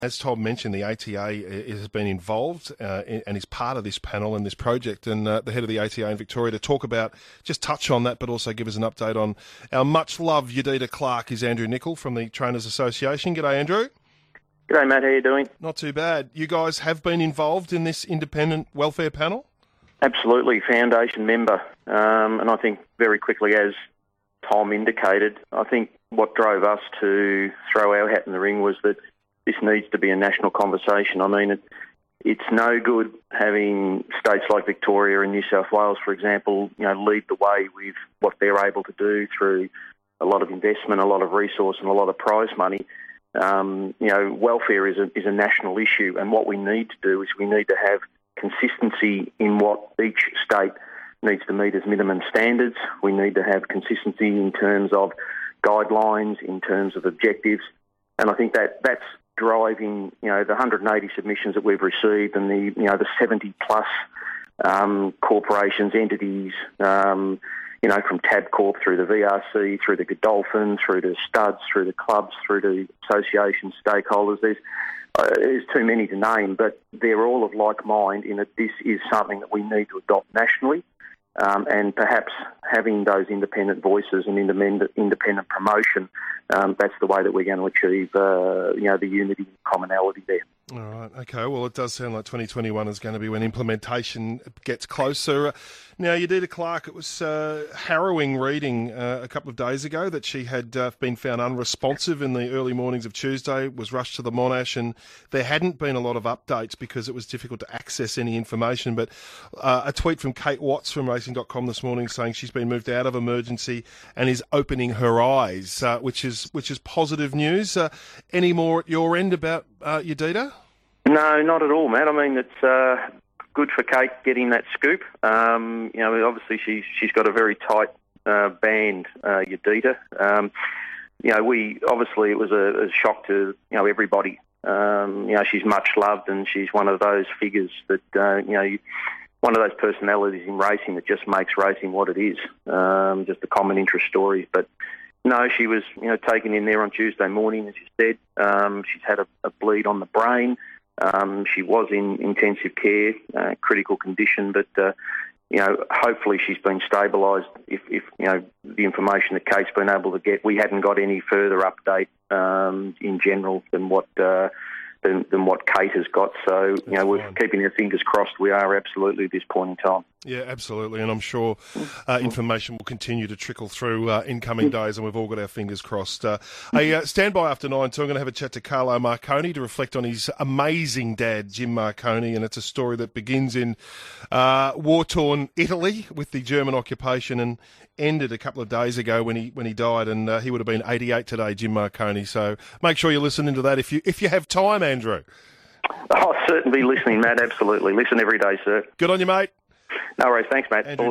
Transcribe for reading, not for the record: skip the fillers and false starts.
As Tom mentioned, the ATA has been involved and is part of this panel and this project, and the head of the ATA in Victoria to talk about, just touch on that, but also give us an update on our much-loved Yedida Clark is Andrew Nicol from the Trainers Association. G'day, Andrew. G'day, Matt. How you doing? Not too bad. You guys have been involved in this independent welfare panel? Absolutely, foundation member. And I think very quickly, as Tom indicated, I think what drove us to throw our hat in the ring was that this needs to be a national conversation. I mean, it's no good having states like Victoria and New South Wales, for example, lead the way with what they're able to do through a lot of investment, a lot of resource and a lot of prize money. Welfare is a national issue, and what we need to do is we need to have consistency in what each state needs to meet as minimum standards. We need to have consistency in terms of guidelines, in terms of objectives, and I think that's driving, the 180 submissions that we've received and the 70 plus corporations, entities, from Tabcorp through the VRC, through the Godolphin, through to studs, through the clubs, through to association stakeholders. There's too many to name, but they're all of like mind in that this is something that we need to adopt nationally. And perhaps having those independent voices and independent promotion, that's the way that we're going to achieve, the unity and commonality there. All right. Okay. Well, it does sound like 2021 is going to be when implementation gets closer. Now, Yedida Clark, it was harrowing reading a couple of days ago that she had been found unresponsive in the early mornings of Tuesday, was rushed to the Monash, and there hadn't been a lot of updates because it was difficult to access any information. But a tweet from Kate Watts from Racing.com this morning saying she's been moved out of emergency and is opening her eyes, which is positive news. Any more at your end about Yedida? No, not at all, Matt. I mean, it's good for Kate getting that scoop. Obviously she's got a very tight band, Yedida. It was a shock to everybody. She's much loved, and she's one of those figures that one of those personalities in racing that just makes racing what it is. Just a common interest story, but. No, she was, taken in there on Tuesday morning, as you said. She's had a bleed on the brain. She was in intensive care, critical condition, but, hopefully she's been stabilised. If the information that Kate's been able to get, we hadn't got any further update in general than what Kate has got. So, we're keeping our fingers crossed. We are absolutely at this point in time. Yeah, absolutely. And I'm sure information will continue to trickle through in coming days, and we've all got our fingers crossed. Stand by after 9, so I'm going to have a chat to Carlo Marconi to reflect on his amazing dad, Jim Marconi, and it's a story that begins in war-torn Italy with the German occupation and ended a couple of days ago when he died, and he would have been 88 today, Jim Marconi. So make sure you're listening to that if you have time, Andrew. Oh, certainly listening, Matt. Absolutely. Listen every day, sir. Good on you, mate. No worries. Thanks, Matt. Andrew